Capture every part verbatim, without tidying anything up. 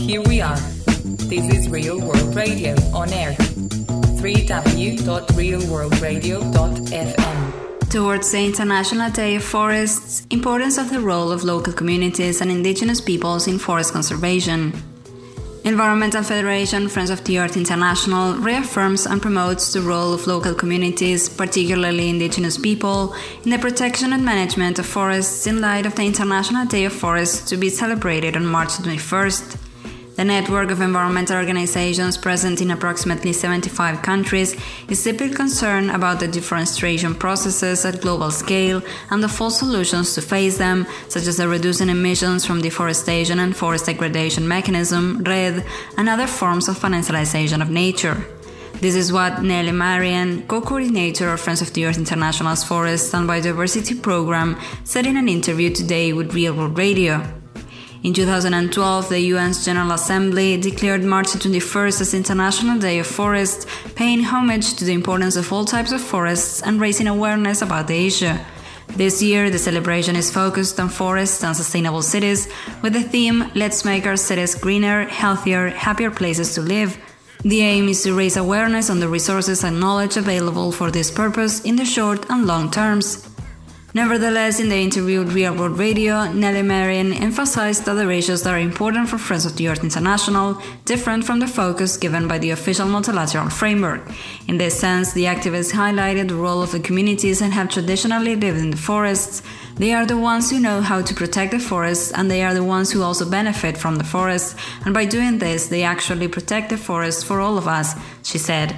here we are. This is Real World Radio on air. w w w dot real world radio dot f m. Towards the International Day of Forests, importance of the role of local communities and indigenous peoples in forest conservation. Environmental Federation Friends of the Earth International reaffirms and promotes the role of local communities, particularly indigenous people, in the protection and management of forests in light of the International Day of Forests to be celebrated on March twenty-first. The network of environmental organizations present in approximately seventy-five countries is deeply concerned about the deforestation processes at global scale and the full solutions to face them, such as the reducing emissions from deforestation and forest degradation mechanism, REDD, and other forms of financialization of nature. This is what Nelly Marian, co-coordinator of Friends of the Earth International's Forest and Biodiversity Program, said in an interview today with Real World Radio. In two thousand twelve, the U N's General Assembly declared March twenty-first as International Day of Forests, paying homage to the importance of all types of forests and raising awareness about the issue. This year, the celebration is focused on forests and sustainable cities, with the theme Let's Make Our Cities Greener, Healthier, Happier Places to Live. The aim is to raise awareness on the resources and knowledge available for this purpose in the short and long terms. Nevertheless, in the interview with Real World Radio, Nelly Marian emphasized that the ratios that are important for Friends of the Earth International different from the focus given by the official multilateral framework. In this sense, the activists highlighted the role of the communities that have traditionally lived in the forests. They are the ones who know how to protect the forests, and they are the ones who also benefit from the forests, and by doing this, they actually protect the forests for all of us, she said.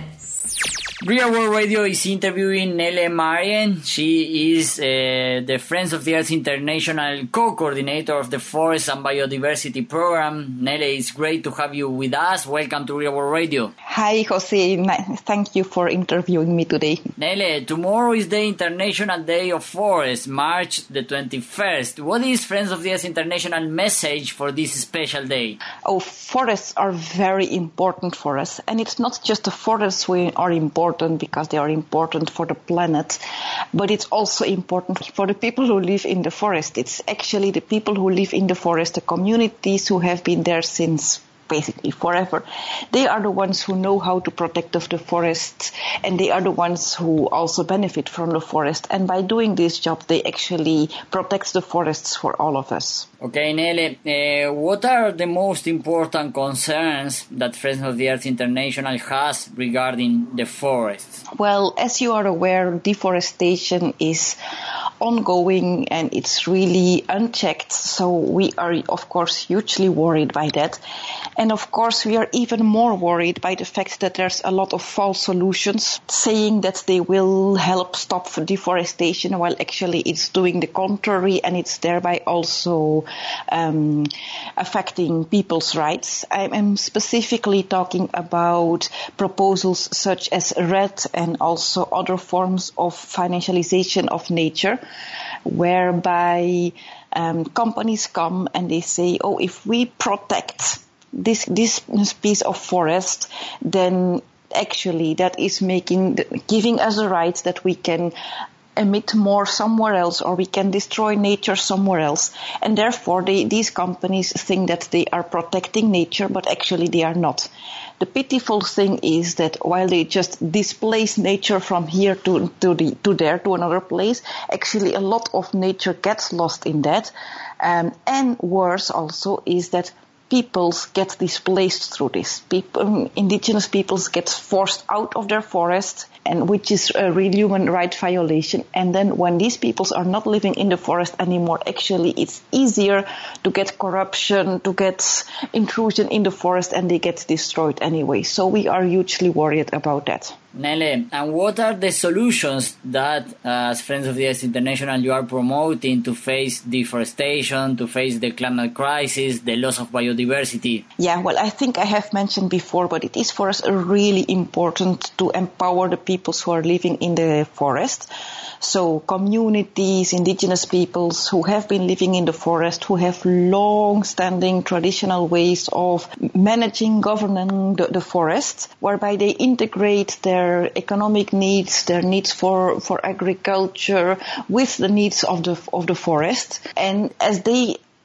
Real World Radio is interviewing Nelly Marian. She is uh, the Friends of the Earth International co-coordinator of the Forest and Biodiversity Program. Nelly, it's great to have you with us. Welcome to Real World Radio. Hi, Jose. Thank you for interviewing me today. Nelly, tomorrow is the International Day of Forests, March the twenty-first. What is Friends of the Earth International message for this special day? Oh, forests are very important for us. And it's not just the forests we are important because they are important for the planet, but it's also important for the people who live in the forest. It's actually the people who live in the forest, the communities who have been there since basically forever. They are the ones who know how to protect of the forests, and they are the ones who also benefit from the forest. And by doing this job, they actually protect the forests for all of us. Okay, Nelly, uh, what are the most important concerns that Friends of the Earth International has regarding the forests? Well, as you are aware, deforestation is ongoing and it's really unchecked. So we are, of course, hugely worried by that. And of course, we are even more worried by the fact that there's a lot of false solutions saying that they will help stop deforestation, while actually it's doing the contrary, and it's thereby also um, affecting people's rights. I am specifically talking about proposals such as REDD and also other forms of financialization of nature, whereby um, companies come and they say, oh, if we protect this this piece of forest, then actually that is making giving us a right that we can emit more somewhere else, or we can destroy nature somewhere else. And therefore they, these companies think that they are protecting nature, but actually they are not. The pitiful thing is that while they just displace nature from here to to, the, to there to another place, actually a lot of nature gets lost in that. Um, and worse also is that peoples get displaced through this. People, indigenous peoples get forced out of their forest, and which is a real human right violation. And then when these peoples are not living in the forest anymore, actually it's easier to get corruption, to get intrusion in the forest, and they get destroyed anyway. So we are hugely worried about that. Nelly, and what are the solutions that, uh, as Friends of the Earth International, you are promoting to face deforestation, to face the climate crisis, the loss of biodiversity? Yeah, well, I think I have mentioned before, but it is for us really important to empower the peoples who are living in the forest. So communities, indigenous peoples who have been living in the forest, who have long-standing traditional ways of managing, governing the, the forest, whereby they integrate their economic needs, their needs for, for agriculture with the needs of the of the forest. And as they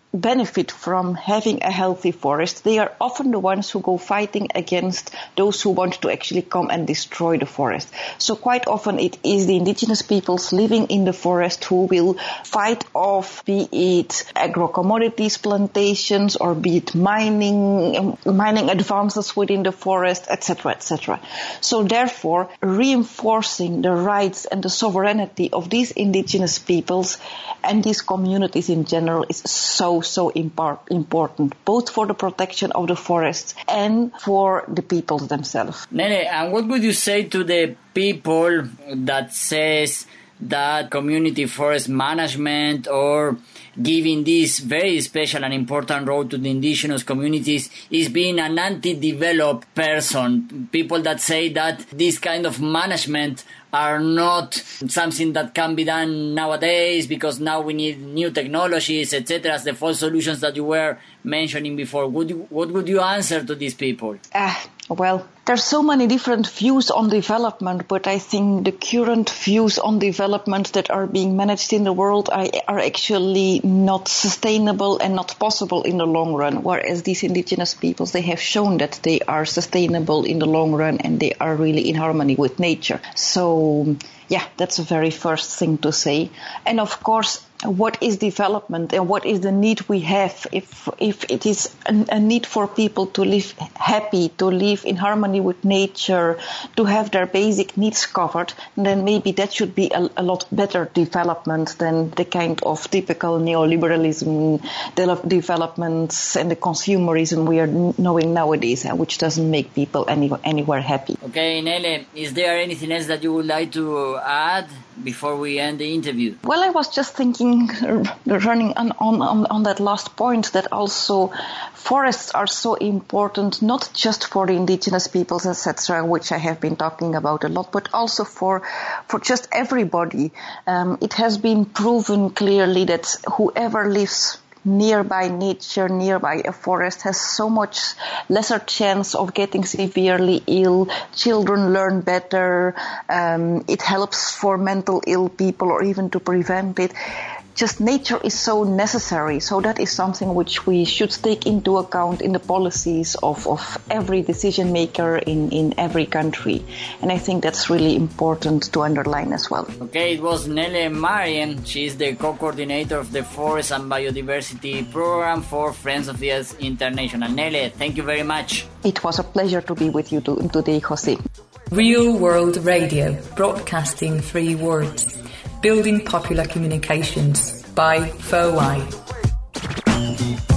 benefit from having a healthy forest, they are often the ones who go fighting against those who want to actually come and destroy the forest. So quite often it is the indigenous peoples living in the forest who will fight off, be it agro-commodities plantations or be it mining, mining advances within the forest, et cetera, et cetera. So therefore, reinforcing the rights and the sovereignty of these indigenous peoples and these communities in general is so so impar- important, both for the protection of the forests and for the peoples themselves. Nele, and what would you say to the people that says that community forest management or giving this very special and important role to the indigenous communities is being an anti-developed person? People that say that this kind of management are not something that can be done nowadays because now we need new technologies, et cetera, as the false solutions that you were mentioning before. Would you, what would you answer to these people? Ah, well, there's so many different views on development, but I think the current views on development that are being managed in the world are, are actually not sustainable and not possible in the long run, whereas these indigenous peoples, they have shown that they are sustainable in the long run and they are really in harmony with nature. So, yeah, that's the very first thing to say. And of course, what is development and what is the need we have? If if it is a, a need for people to live happy, to live in harmony with nature, to have their basic needs covered, then maybe that should be a, a lot better development than the kind of typical neoliberalism de- developments and the consumerism we are knowing nowadays, uh, which doesn't make people any, anywhere happy. Okay, Nele, is there anything else that you would like to add before we end the interview? Well, I was just thinking, running on, on, on that last point, that also forests are so important, not just for the indigenous peoples, et cetera, which I have been talking about a lot, but also for for just everybody. Um, it has been proven clearly that whoever lives nearby nature, nearby a forest, has so much lesser chance of getting severely ill. Children learn better. Um, it helps for mental ill people or even to prevent it. Just nature is so necessary. So that is something which we should take into account in the policies of, of every decision maker in, in every country. And I think that's really important to underline as well. Okay, it was Nele Marien. She is the co-coordinator of the Forest and Biodiversity Program for Friends of the Earth International. Nele, thank you very much. It was a pleasure to be with you today, Jose. Real World Radio, broadcasting three words. Building popular communications by F O I.